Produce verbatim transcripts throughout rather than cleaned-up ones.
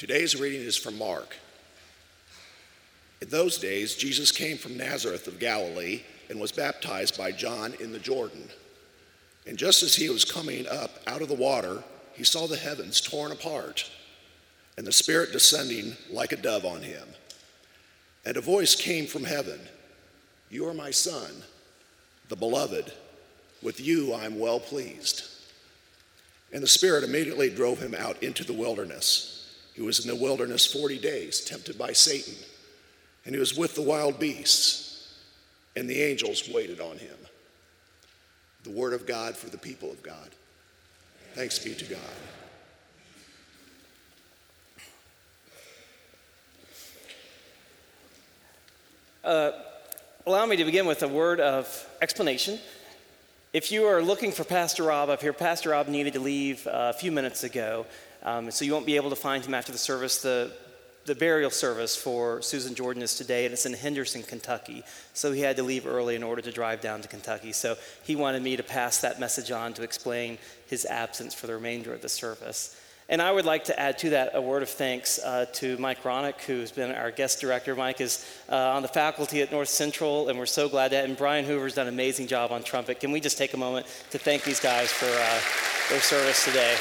Today's reading is from Mark. In those days, Jesus came from Nazareth of Galilee and was baptized by John in the Jordan. And just as he was coming up out of the water, he saw the heavens torn apart and the Spirit descending like a dove on him. And a voice came from heaven, "You are my Son, the beloved. With you I am well pleased." And the Spirit immediately drove him out into the wilderness. He was in the wilderness forty days, tempted by Satan, and he was with the wild beasts, and the angels waited on him. The word of God for the people of God. Thanks be to God. Uh, allow me to begin with a word of explanation. If you are looking for Pastor Rob up here, Pastor Rob needed to leave uh, a few minutes ago, um, so you won't be able to find him after the service. The The burial service for Susan Jordan is today, and it's in Henderson, Kentucky. So he had to leave early in order to drive down to Kentucky. So he wanted me to pass that message on to explain his absence for the remainder of the service. And I would like to add to that a word of thanks uh, to Mike Ronick, who's been our guest director. Mike is uh, on the faculty at North Central, and we're so glad that. And Brian Hoover's done an amazing job on trumpet. Can we just take a moment to thank these guys for uh, their service today?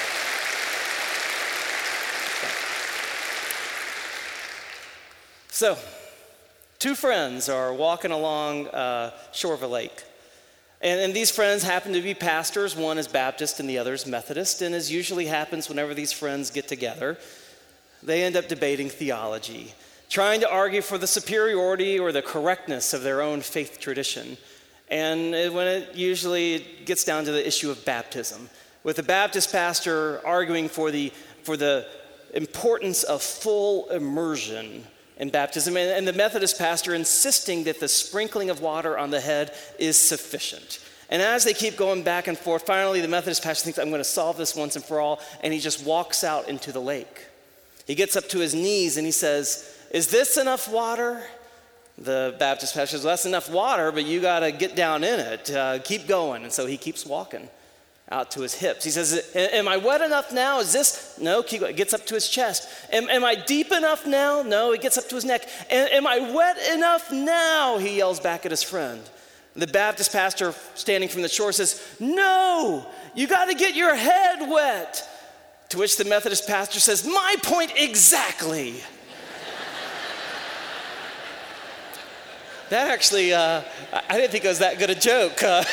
So, two friends are walking along uh, shore of a lake. And, and these friends happen to be pastors. One is Baptist and the other is Methodist. And as usually happens whenever these friends get together, they end up debating theology, trying to argue for the superiority or the correctness of their own faith tradition. And it, when it usually gets down to the issue of baptism, with the Baptist pastor arguing for the, for the importance of full immersion in baptism, and the Methodist pastor insisting that the sprinkling of water on the head is sufficient. And as they keep going back and forth, finally the Methodist pastor thinks, I'm going to solve this once and for all, and he just walks out into the lake. He gets up to his knees and he says, "Is this enough water?" The Baptist pastor says, "Well, that's enough water, but you got to get down in it. Uh, keep going." And so he keeps walking out to his hips. He says, "Am I wet enough now? Is this?" No, keep going. It gets up to his chest. Am, am I deep enough now? No, it gets up to his neck. Am, am I wet enough now? He yells back at his friend. The Baptist pastor standing from the shore says, "No, you got to get your head wet." To which the Methodist pastor says, "My point exactly." That actually, uh, I didn't think it was that good a joke. Uh,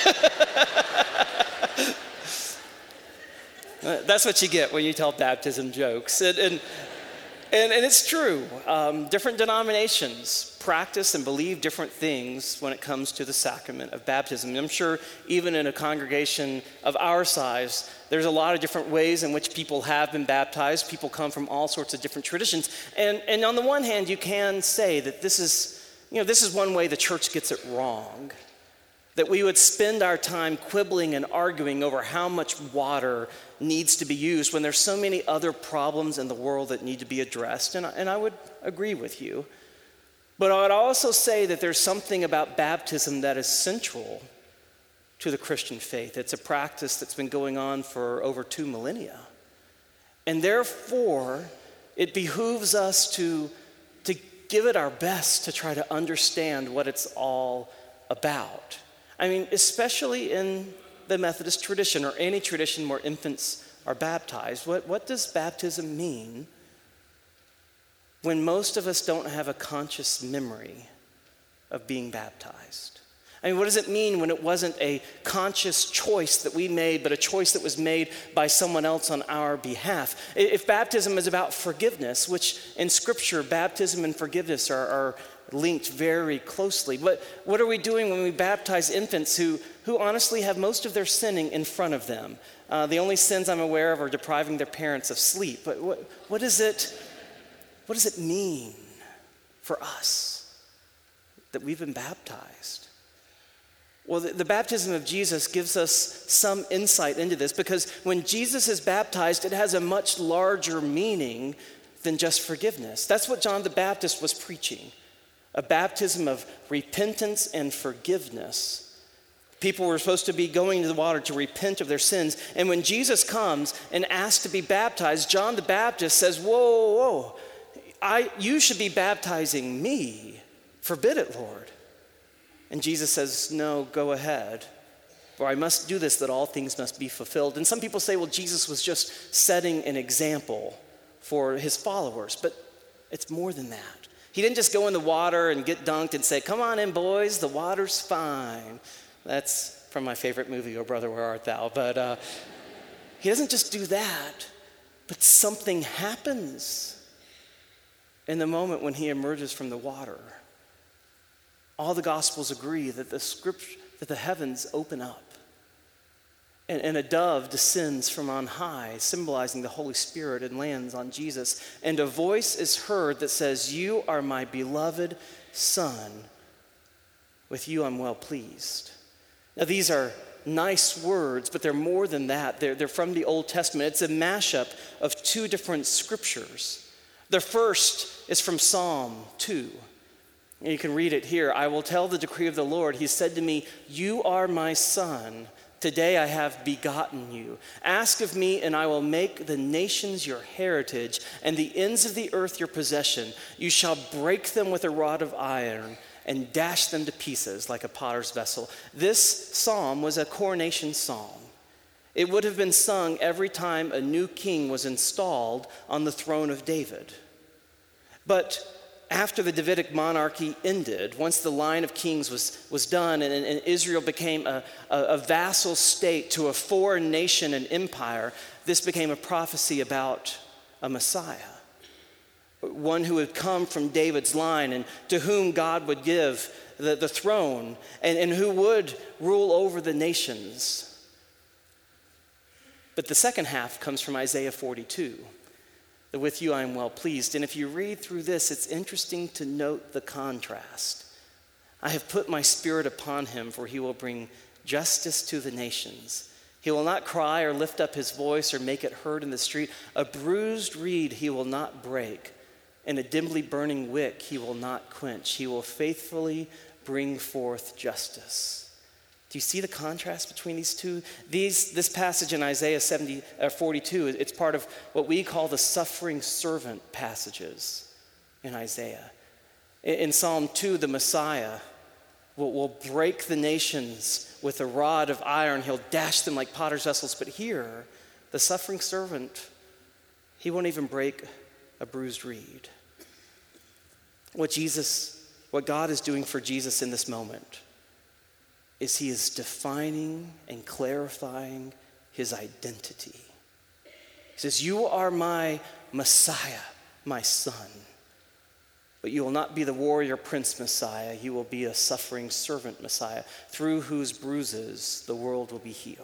That's what you get when you tell baptism jokes. And, and, and, and it's true. Um, different denominations practice and believe different things when it comes to the sacrament of baptism. And I'm sure even in a congregation of our size, there's a lot of different ways in which people have been baptized. People come from all sorts of different traditions. And, and on the one hand, you can say that this is, you know, this is one way the church gets it wrong. That we would spend our time quibbling and arguing over how much water needs to be used when there's so many other problems in the world that need to be addressed. And I, and I would agree with you. But I would also say that there's something about baptism that is central to the Christian faith. It's a practice that's been going on for over two millennia. And therefore, it behooves us to, to give it our best to try to understand what it's all about. I mean, especially in the Methodist tradition or any tradition where infants are baptized. What, what does baptism mean when most of us don't have a conscious memory of being baptized? I mean, what does it mean when it wasn't a conscious choice that we made, but a choice that was made by someone else on our behalf? If baptism is about forgiveness, which in Scripture, baptism and forgiveness are, are linked very closely. But what are we doing when we baptize infants who, who honestly have most of their sinning in front of them? Uh, the only sins I'm aware of are depriving their parents of sleep. But what, what, is it, what does it mean for us that we've been baptized? Well, the, the baptism of Jesus gives us some insight into this, because when Jesus is baptized, it has a much larger meaning than just forgiveness. That's what John the Baptist was preaching. A baptism of repentance and forgiveness People were supposed to be going into the water to repent of their sins. And when Jesus comes and asks to be baptized, John the Baptist says, whoa, whoa, whoa. I, you should be baptizing me. Forbid it, Lord. And Jesus says, no, go ahead. For I must do this, that all things must be fulfilled. And some people say, well, Jesus was just setting an example for his followers. But it's more than that. He didn't just go in the water and get dunked and say, come on in, boys, the water's fine. That's from my favorite movie, Oh Brother, Where Art Thou? But uh, he doesn't just do that, but something happens in the moment when he emerges from the water. All the Gospels agree that the scripture, that the heavens open up, and, and a dove descends from on high, symbolizing the Holy Spirit, and lands on Jesus. And a voice is heard that says, you are my beloved Son. With you I'm well pleased. Now, these are nice words, but they're more than that. They're, they're from the Old Testament. It's a mashup of two different scriptures. The first is from Psalm two. And you can read it here. I will tell the decree of the Lord. He said to me, you are my son. Today I have begotten you. Ask of me, and I will make the nations your heritage, and the ends of the earth your possession. You shall break them with a rod of iron, and dash them to pieces like a potter's vessel. This psalm was a coronation song. It would have been sung every time a new king was installed on the throne of David. But after the Davidic monarchy ended, once the line of kings was, was done and, and Israel became a, a, a vassal state to a foreign nation and empire, this became a prophecy about a Messiah. One who would come from David's line and to whom God would give the, the throne and, and who would rule over the nations. But the second half comes from Isaiah forty-two, that with you I am well pleased. And if you read through this, it's interesting to note the contrast. I have put my spirit upon him, for he will bring justice to the nations. He will not cry or lift up his voice or make it heard in the street. A bruised reed he will not break, and a dimly burning wick he will not quench. He will faithfully bring forth justice. Do you see the contrast between these two? These, this passage in Isaiah seventy, uh, forty-two, it's part of what we call the suffering servant passages in Isaiah. In, in Psalm two, the Messiah will, will break the nations with a rod of iron. He'll dash them like potter's vessels. But here, the suffering servant, he won't even break a bruised reed. What Jesus, what God is doing for Jesus in this moment is he is defining and clarifying his identity. He says, you are my Messiah, my son. But you will not be the warrior prince Messiah. You will be a suffering servant Messiah, through whose bruises the world will be healed.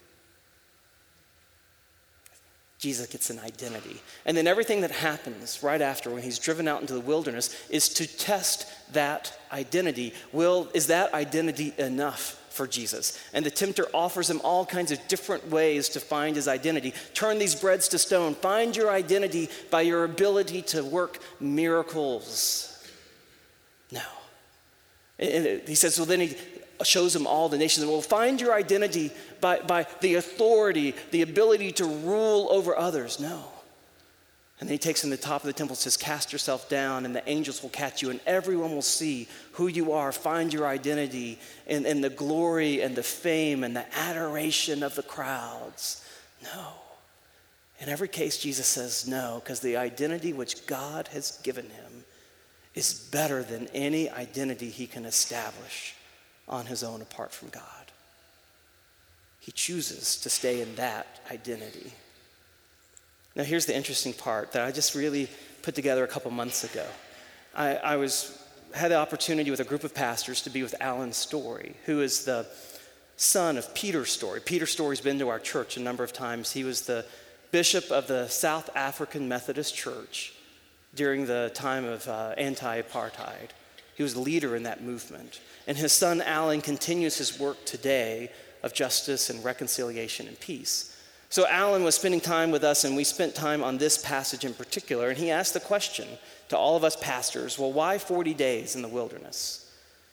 Jesus gets an identity. And then everything that happens right after when he's driven out into the wilderness is to test that identity. Will, is that identity enough for Jesus? And the tempter offers him all kinds of different ways to find his identity. Turn these breads to stone. Find your identity by your ability to work miracles. No. And he says, well, then he shows him all the nations. Well, find your identity by, by the authority, the ability to rule over others. No. And then he takes him to the top of the temple and says, cast yourself down and the angels will catch you and everyone will see who you are. Find your identity in, in the glory and the fame and the adoration of the crowds. No. In every case, Jesus says no, because the identity which God has given him is better than any identity he can establish on his own apart from God. He chooses to stay in that identity. Now here's the interesting part that I just really put together a couple months ago. I, I was had the opportunity with a group of pastors to be with Alan Story, who is the son of Peter Story. Peter Story's been to our church a number of times. He was the bishop of the South African Methodist Church during the time of uh, anti-apartheid. He was the leader in that movement. And his son Alan continues his work today of justice and reconciliation and peace. So Alan was spending time with us, and we spent time on this passage in particular, and he asked the question to all of us pastors, well, why forty days in the wilderness?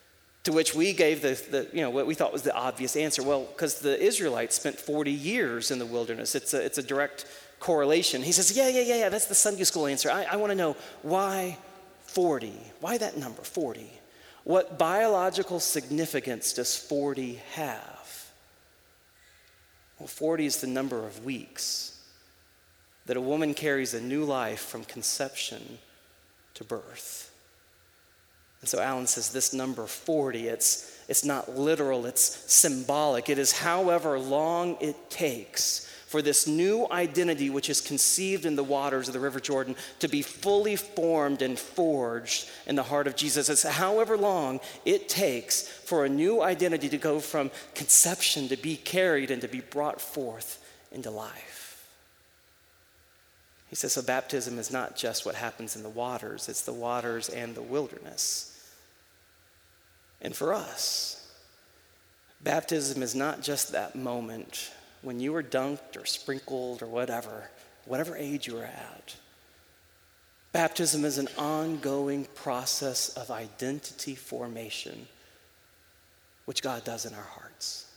To which we gave the, the, you know, what we thought was the obvious answer. Well, because the Israelites spent forty years in the wilderness. It's a, it's a direct correlation. He says, yeah, yeah, yeah, yeah, that's the Sunday school answer. I, I want to know why forty? Why that number, forty? What biological significance does forty have? Well, forty is the number of weeks that a woman carries a new life from conception to birth. And so Alan says this number forty, it's, it's not literal, it's symbolic. It is however long it takes for this new identity which is conceived in the waters of the River Jordan to be fully formed and forged in the heart of Jesus. It's however long it takes for a new identity to go from conception to be carried and to be brought forth into life. He says, so baptism is not just what happens in the waters, it's the waters and the wilderness. And for us, baptism is not just that moment when you were dunked or sprinkled or whatever, whatever age you were at. Baptism is an ongoing process of identity formation, which God does in our hearts.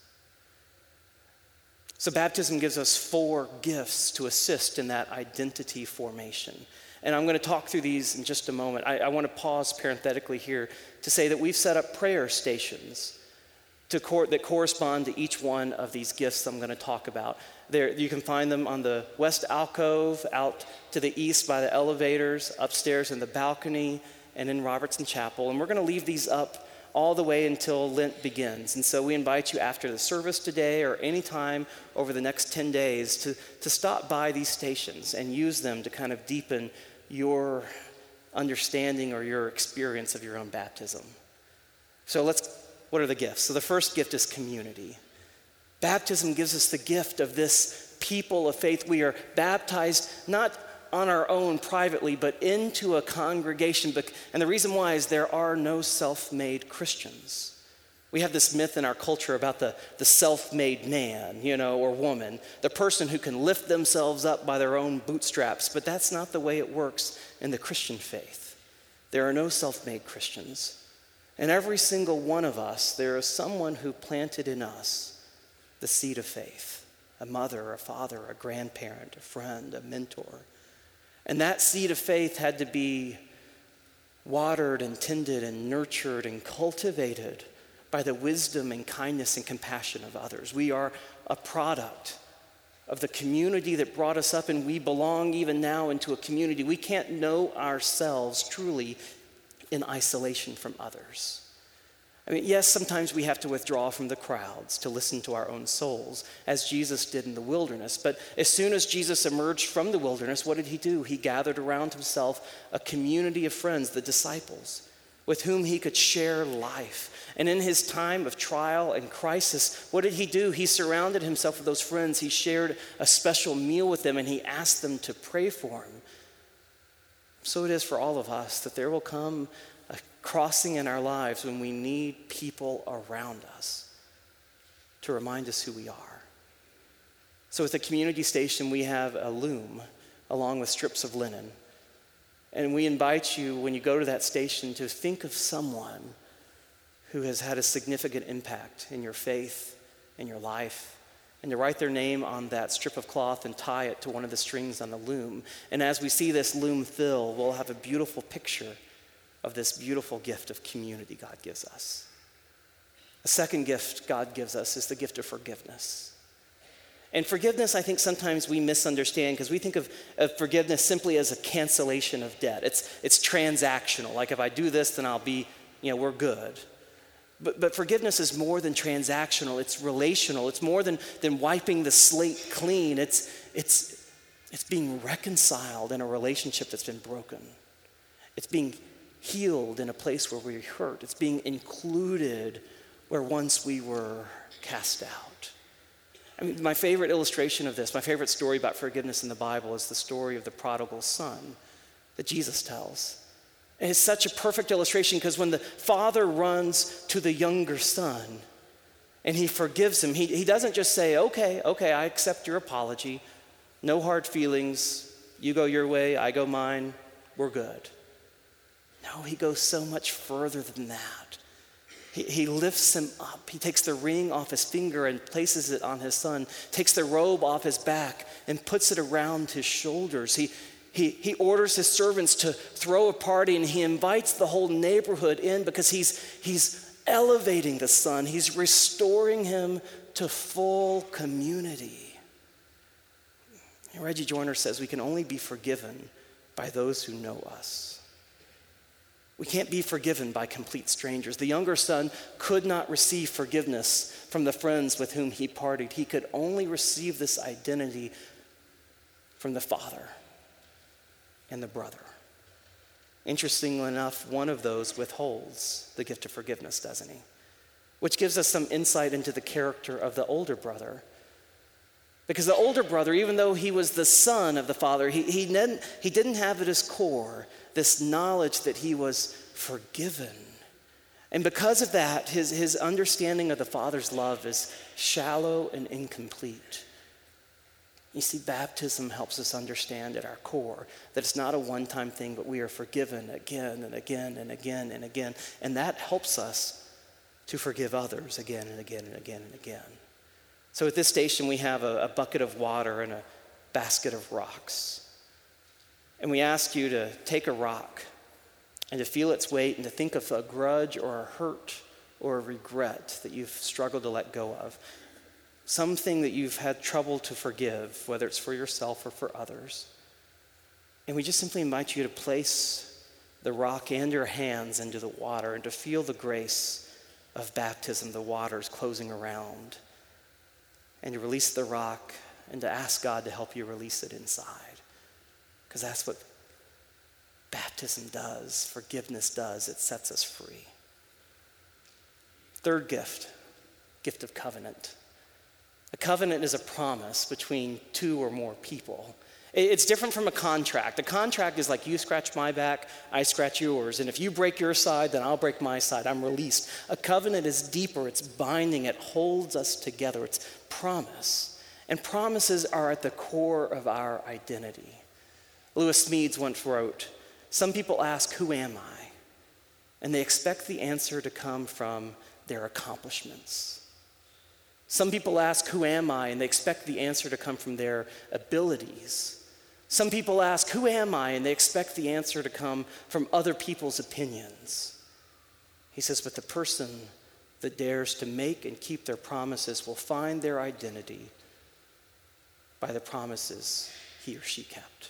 So baptism gives us four gifts to assist in that identity formation. And I'm going to talk through these in just a moment. I, I want to pause parenthetically here to say that we've set up prayer stations to cor- that correspond to each one of these gifts I'm going to talk about. There, you can find them on the west alcove, out to the east by the elevators, upstairs in the balcony, and in Robertson Chapel. And we're going to leave these up all the way until Lent begins. And so we invite you after the service today or any time over the next ten days to, to stop by these stations and use them to kind of deepen your understanding or your experience of your own baptism. So let's, what are the gifts? So the first gift is community. Baptism gives us the gift of this people of faith. We are baptized not on our own privately, but into a congregation. And the reason why is there are no self-made Christians. We have this myth in our culture about the, the self-made man, you know, or woman, the person who can lift themselves up by their own bootstraps, but that's not the way it works in the Christian faith. There are no self-made Christians. And every single one of us, there is someone who planted in us the seed of faith, a mother, a father, a grandparent, a friend, a mentor. And that seed of faith had to be watered and tended and nurtured and cultivated by the wisdom and kindness and compassion of others. We are a product of the community that brought us up, and we belong even now into a community. We can't know ourselves truly in isolation from others. I mean, yes, sometimes we have to withdraw from the crowds to listen to our own souls, as Jesus did in the wilderness. But as soon as Jesus emerged from the wilderness, what did he do? He gathered around himself a community of friends, the disciples, with whom he could share life. And in his time of trial and crisis, what did he do? He surrounded himself with those friends. He shared a special meal with them, and he asked them to pray for him. So it is for all of us that there will come a crossing in our lives when we need people around us to remind us who we are. So at the community station, we have a loom along with strips of linen. And we invite you, when you go to that station, to think of someone who has had a significant impact in your faith, in your life, and to write their name on that strip of cloth and tie it to one of the strings on the loom. And as we see this loom fill, we'll have a beautiful picture of this beautiful gift of community God gives us. A second gift God gives us is the gift of forgiveness. And forgiveness, I think sometimes we misunderstand because we think of, of forgiveness simply as a cancellation of debt. It's, it's transactional. Like if I do this, then I'll be, you know, we're good. But, but forgiveness is more than transactional. It's relational. It's more than, than wiping the slate clean. It's, it's, it's being reconciled in a relationship that's been broken. It's being healed in a place where we're hurt. It's being included where once we were cast out. I mean, my favorite illustration of this, my favorite story about forgiveness in the Bible is the story of the prodigal son that Jesus tells. And it's such a perfect illustration because when the father runs to the younger son and he forgives him, he, he doesn't just say, okay, okay, I accept your apology. No hard feelings. You go your way, I go mine. We're good. No, he goes so much further than that. He, he lifts him up. He takes the ring off his finger and places it on his son, takes the robe off his back and puts it around his shoulders. He, he, he orders his servants to throw a party, and he invites the whole neighborhood in because he's, he's elevating the son. He's restoring him to full community. And Reggie Joiner says we can only be forgiven by those who know us. We can't be forgiven by complete strangers. The younger son could not receive forgiveness from the friends with whom he partied. He could only receive this identity from the father and the brother. Interestingly enough, one of those withholds the gift of forgiveness, doesn't he? Which gives us some insight into the character of the older brother. Because the older brother, even though he was the son of the father, he, he, didn't, he didn't have at his core this knowledge that he was forgiven. And because of that, his, his understanding of the Father's love is shallow and incomplete. You see, baptism helps us understand at our core that it's not a one-time thing, but we are forgiven again and again and again and again. And that helps us to forgive others again and again and again and again. So at this station, we have a, a bucket of water and a basket of rocks. And we ask you to take a rock and to feel its weight and to think of a grudge or a hurt or a regret that you've struggled to let go of. Something that you've had trouble to forgive, whether it's for yourself or for others. And we just simply invite you to place the rock and your hands into the water and to feel the grace of baptism, the waters closing around. And to release the rock and to ask God to help you release it inside. Because that's what baptism does, forgiveness does. It sets us free. Third gift, gift of covenant. A covenant is a promise between two or more people. It's different from a contract. A contract is like you scratch my back, I scratch yours. And if you break your side, then I'll break my side. I'm released. A covenant is deeper. It's binding. It holds us together. It's promise. And promises are at the core of our identity. Lewis Smedes once wrote, "Some people ask, 'Who am I?' And they expect the answer to come from their accomplishments. Some people ask, 'Who am I?' And they expect the answer to come from their abilities. Some people ask, 'Who am I?' And they expect the answer to come from other people's opinions." He says, but the person that dares to make and keep their promises will find their identity by the promises he or she kept.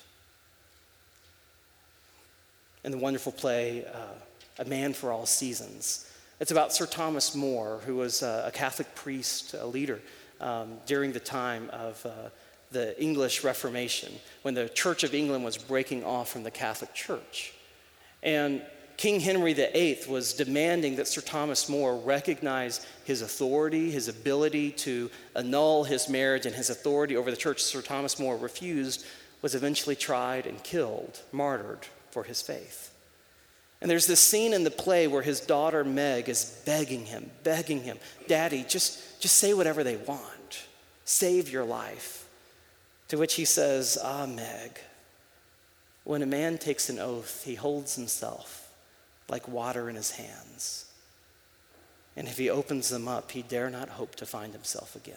In the wonderful play, uh, A Man for All Seasons, it's about Sir Thomas More, who was a Catholic priest, a leader um, during the time of uh, the English Reformation, when the Church of England was breaking off from the Catholic Church. And King Henry the Eighth was demanding that Sir Thomas More recognize his authority, his ability to annul his marriage and his authority over the church. Sir Thomas More refused, was eventually tried and killed, martyred for his faith. And there's this scene in the play where his daughter Meg is begging him, begging him, "Daddy, just, just say whatever they want. Save your life." To which he says, "Ah, Meg, when a man takes an oath, he holds himself like water in his hands. And if he opens them up, he dare not hope to find himself again."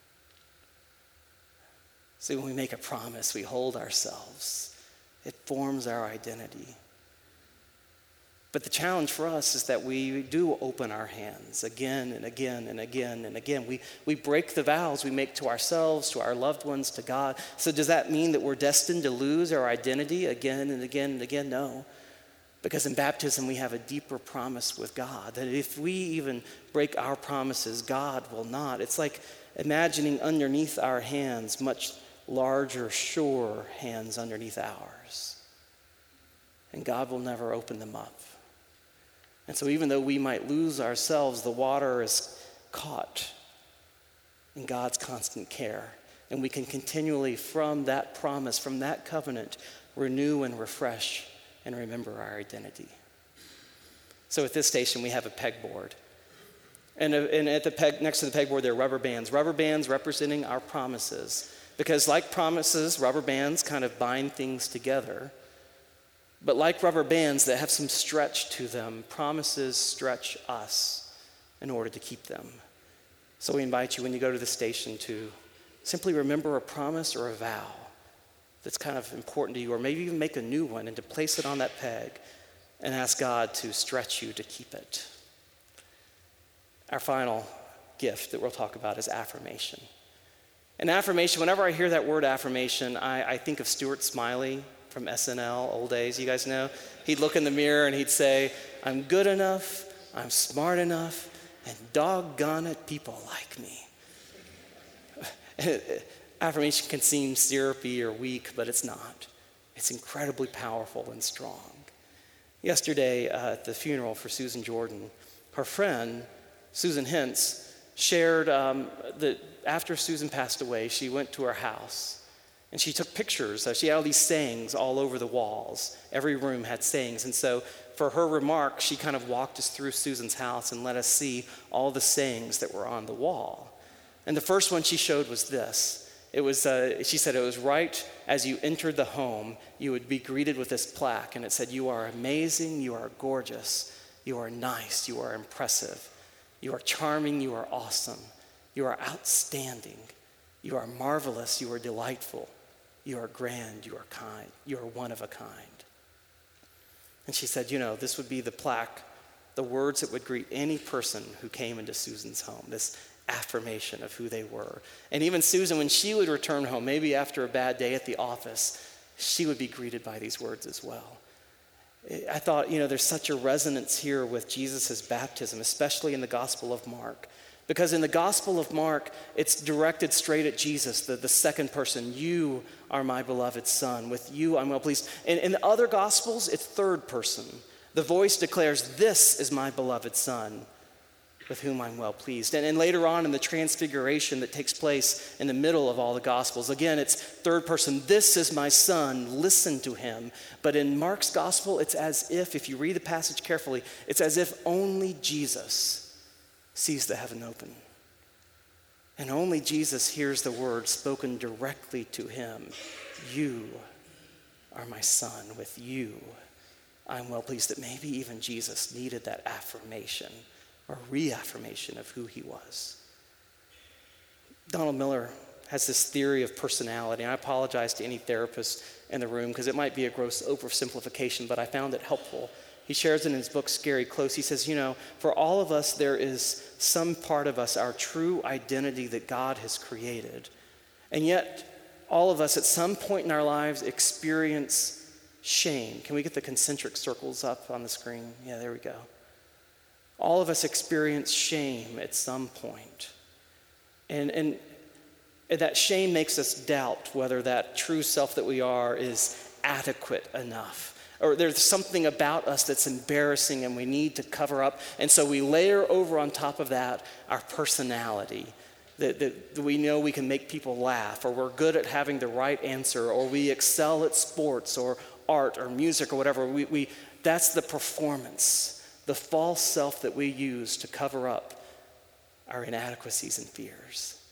See, when we make a promise, we hold ourselves. It forms our identity. But the challenge for us is that we do open our hands again and again and again and again. We, we break the vows we make to ourselves, to our loved ones, to God. So does that mean that we're destined to lose our identity again and again and again? No. Because in baptism, we have a deeper promise with God, that if we even break our promises, God will not. It's like imagining underneath our hands much larger, sure hands underneath ours. And God will never open them up. And so even though we might lose ourselves, the water is caught in God's constant care. And we can continually, from that promise, from that covenant, renew and refresh and remember our identity. So at this station, we have a pegboard. And, and at the peg, next to the pegboard, there are rubber bands. Rubber bands representing our promises. Because like promises, rubber bands kind of bind things together. But like rubber bands that have some stretch to them, promises stretch us in order to keep them. So we invite you when you go to the station to simply remember a promise or a vow that's kind of important to you, or maybe even make a new one and to place it on that peg and ask God to stretch you to keep it. Our final gift that we'll talk about is affirmation. And affirmation, whenever I hear that word affirmation, I, I think of Stuart Smiley from S N L, old days, you guys know? He'd look in the mirror and he'd say, I'm good enough, I'm smart enough, and doggone it, people like me. Affirmation can seem syrupy or weak, but it's not. It's incredibly powerful and strong. Yesterday uh, at the funeral for Susan Jordan, her friend, Susan Hintz, shared um, that after Susan passed away, she went to her house and she took pictures. Uh, she had all these sayings all over the walls. Every room had sayings. And so for her remark, she kind of walked us through Susan's house and let us see all the sayings that were on the wall. And the first one she showed was this. It was, uh, she said, it was right as you entered the home, you would be greeted with this plaque. And it said, you are amazing, you are gorgeous, you are nice, you are impressive. You are charming, you are awesome, you are outstanding, you are marvelous, you are delightful, you are grand, you are kind, you are one of a kind. And she said, you know, this would be the plaque, the words that would greet any person who came into Susan's home, this affirmation of who they were. And even Susan, when she would return home, maybe after a bad day at the office, she would be greeted by these words as well. I thought, you know, there's such a resonance here with Jesus' baptism, especially in the Gospel of Mark. Because in the Gospel of Mark, it's directed straight at Jesus, the, the second person. You are my beloved Son. With you I'm well pleased. And in the other Gospels, it's third person. The voice declares, this is my beloved Son, with whom I'm well pleased. And, and later on in the transfiguration that takes place in the middle of all the Gospels, again, it's third person. This is my Son, listen to him. But in Mark's Gospel, it's as if, if you read the passage carefully, it's as if only Jesus sees the heaven open. And only Jesus hears the words spoken directly to him. You are my Son, with you I'm well pleased. That maybe even Jesus needed that affirmation or reaffirmation of who he was. Donald Miller has this theory of personality, and I apologize to any therapist in the room because it might be a gross oversimplification, but I found it helpful. He shares in his book, Scary Close. He says, you know, for all of us, there is some part of us, our true identity that God has created. And yet, all of us at some point in our lives experience shame. Can we get the concentric circles up on the screen? Yeah, there we go. All of us experience shame at some point. And, and that shame makes us doubt whether that true self that we are is adequate enough. Or there's something about us that's embarrassing and we need to cover up. And so we layer over on top of that our personality. That, that we know we can make people laugh, or we're good at having the right answer, or we excel at sports or art or music or whatever. We, we, that's the performance. The false self that we use to cover up our inadequacies and fears.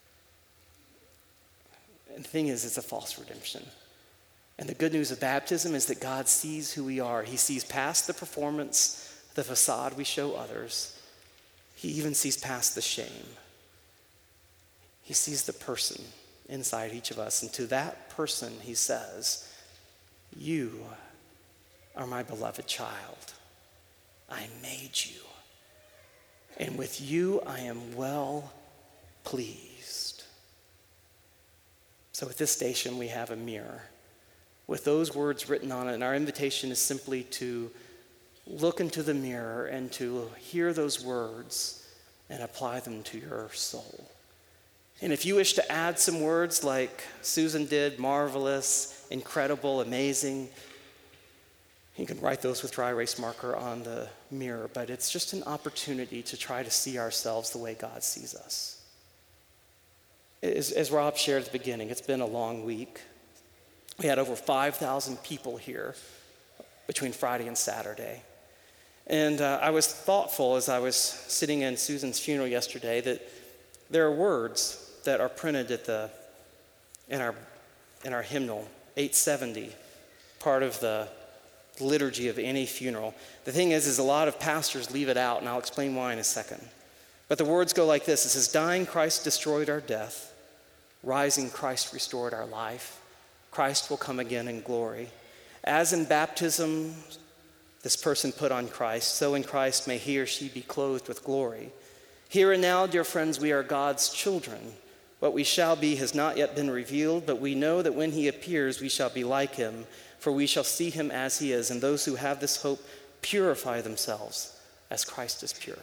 And the thing is, it's a false redemption. And the good news of baptism is that God sees who we are. He sees past the performance, the facade we show others. He even sees past the shame. He sees the person inside each of us. And to that person, he says, you are my beloved child. I made you, and with you I am well pleased. So at this station we have a mirror with those words written on it, and our invitation is simply to look into the mirror and to hear those words and apply them to your soul. And if you wish to add some words like Susan did, marvelous, incredible, amazing, you can write those with dry erase marker on the mirror, but it's just an opportunity to try to see ourselves the way God sees us. As, as Rob shared at the beginning, it's been a long week. We had over five thousand people here between Friday and Saturday. And uh, I was thoughtful as I was sitting in Susan's funeral yesterday that there are words that are printed at the in our in our hymnal, eight seventy, part of the liturgy of any funeral. The thing is, is a lot of pastors leave it out, and I'll explain why in a second. But the words go like this. It says, dying, Christ destroyed our death. Rising, Christ restored our life. Christ will come again in glory. As in baptism, this person put on Christ, so in Christ may he or she be clothed with glory. Here and now, dear friends, we are God's children. What we shall be has not yet been revealed, but we know that when he appears, we shall be like him, for we shall see him as he is. And those who have this hope purify themselves as Christ is pure.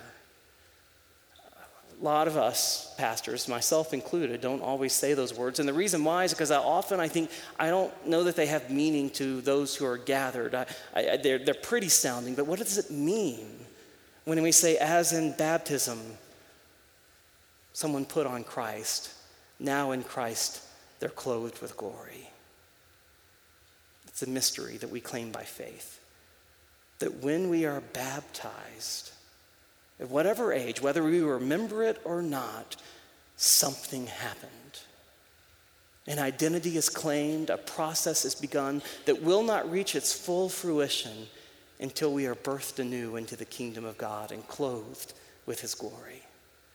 A lot of us, pastors, myself included, don't always say those words. And the reason why is because I often I think, I don't know that they have meaning to those who are gathered. I, I, they're, they're pretty sounding, but what does it mean when we say, as in baptism, someone put on Christ, now in Christ they're clothed with glory? It's a mystery that we claim by faith. That when we are baptized, at whatever age, whether we remember it or not, something happened. An identity is claimed, a process is begun that will not reach its full fruition until we are birthed anew into the kingdom of God and clothed with his glory.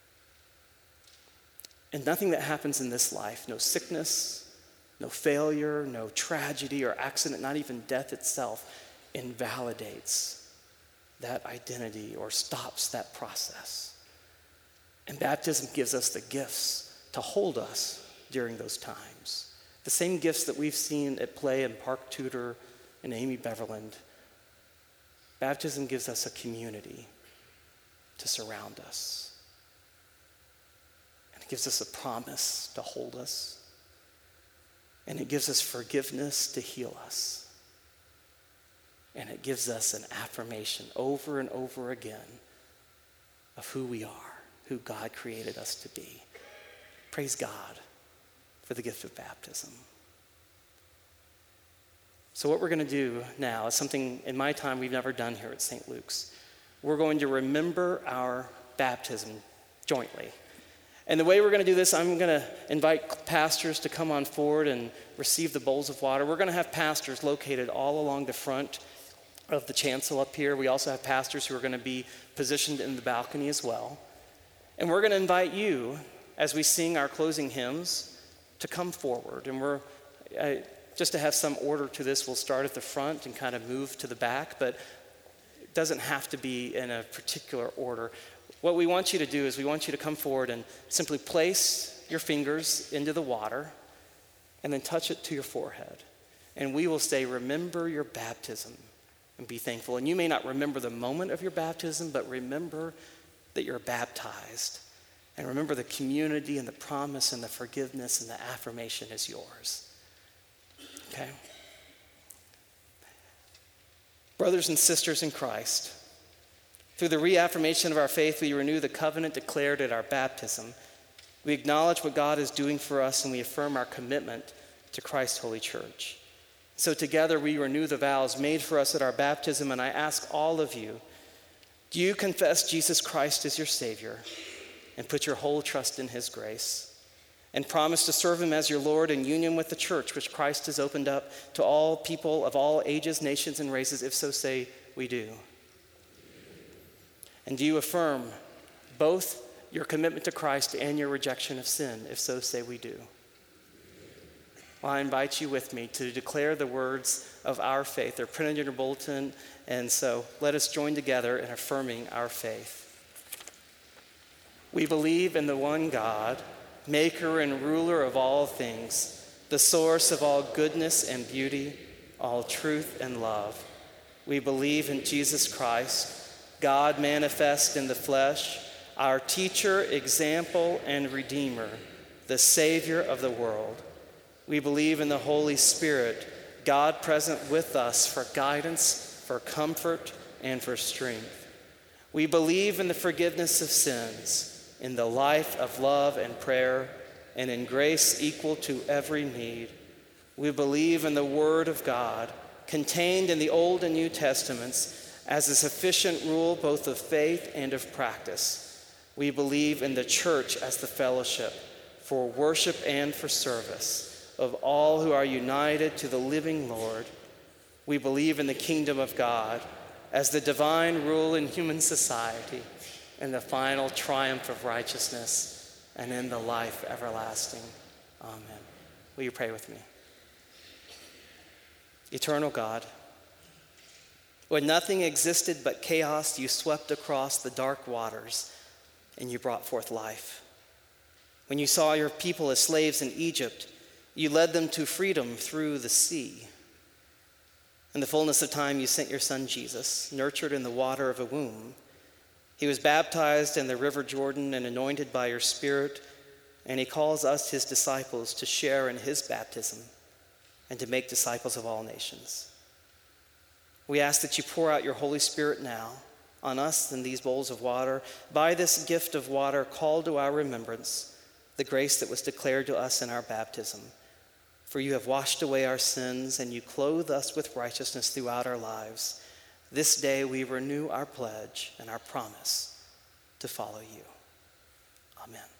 And nothing that happens in this life, no sickness, no failure, no tragedy or accident, not even death itself, invalidates that identity or stops that process. And baptism gives us the gifts to hold us during those times. The same gifts that we've seen at play in Park Tudor and Amy Beverland. Baptism gives us a community to surround us. And it gives us a promise to hold us. And it gives us forgiveness to heal us. And it gives us an affirmation over and over again of who we are, who God created us to be. Praise God for the gift of baptism. So what we're going to do now is something in my time we've never done here at Saint Luke's. We're going to remember our baptism jointly. And the way we're going to do this, I'm going to invite pastors to come on forward and receive the bowls of water. We're going to have pastors located all along the front of the chancel up here. We also have pastors who are going to be positioned in the balcony as well. And we're going to invite you, as we sing our closing hymns, to come forward. And we're, uh, just to have some order to this, we'll start at the front and kind of move to the back, but it doesn't have to be in a particular order. What we want you to do is we want you to come forward and simply place your fingers into the water and then touch it to your forehead. And we will say, remember your baptism. And be thankful. And you may not remember the moment of your baptism, but remember that you're baptized. And remember the community and the promise and the forgiveness and the affirmation is yours. Okay? Brothers and sisters in Christ, through the reaffirmation of our faith, we renew the covenant declared at our baptism. We acknowledge what God is doing for us, and we affirm our commitment to Christ's holy church. So together we renew the vows made for us at our baptism, and I ask all of you, do you confess Jesus Christ as your Savior and put your whole trust in his grace and promise to serve him as your Lord in union with the church which Christ has opened up to all people of all ages, nations, and races? If so, say we do. And do you affirm both your commitment to Christ and your rejection of sin? If so, say we do. Well, I invite you with me to declare the words of our faith. They're printed in your bulletin, and so let us join together in affirming our faith. We believe in the one God, maker and ruler of all things, the source of all goodness and beauty, all truth and love. We believe in Jesus Christ, God manifest in the flesh, our teacher, example, and redeemer, the Savior of the world. We believe in the Holy Spirit, God present with us for guidance, for comfort, and for strength. We believe in the forgiveness of sins, in the life of love and prayer, and in grace equal to every need. We believe in the Word of God, contained in the Old and New Testaments, as a sufficient rule both of faith and of practice. We believe in the church as the fellowship for worship and for service of all who are united to the living Lord. We believe in the kingdom of God as the divine rule in human society, in the final triumph of righteousness, and in the life everlasting. Amen. Will you pray with me? Eternal God, when nothing existed but chaos, you swept across the dark waters and you brought forth life. When you saw your people as slaves in Egypt, you led them to freedom through the sea. In the fullness of time, you sent your son Jesus, nurtured in the water of a womb. He was baptized in the river Jordan and anointed by your Spirit, and he calls us, his disciples, to share in his baptism and to make disciples of all nations. We ask that you pour out your Holy Spirit now on us in these bowls of water. By this gift of water, call to our remembrance the grace that was declared to us in our baptism. For you have washed away our sins, and you clothe us with righteousness throughout our lives. This day we renew our pledge and our promise to follow you. Amen.